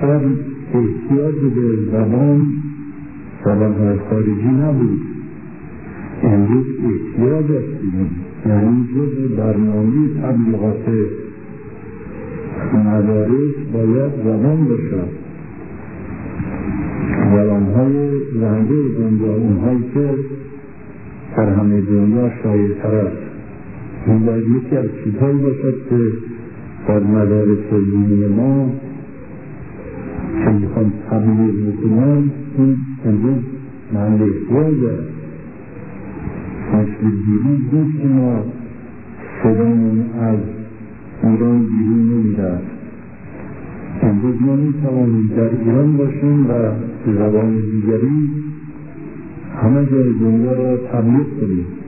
اصلا احتیاج به زبانهای خارجی نبود. امروز احتیاج هستیم، یعنی جز برنامه تبلیغات مدارس باید زبان باشد. زبانهای زنده دنیا، اونهایی که در همه دنیا شایع تر است، این باید یکی از چیزهایی باشد که در مدارس دینی ما که میخوان تبلیغ بکنن، این امروز محل احتیاج است. مثل دیروز بود که ما صدامون از ایران بیرون نمیرفت. امروز ما میتوانیم در ایران باشیم و زبان دیگری همه جای دنیا را تبلیغ کنیم.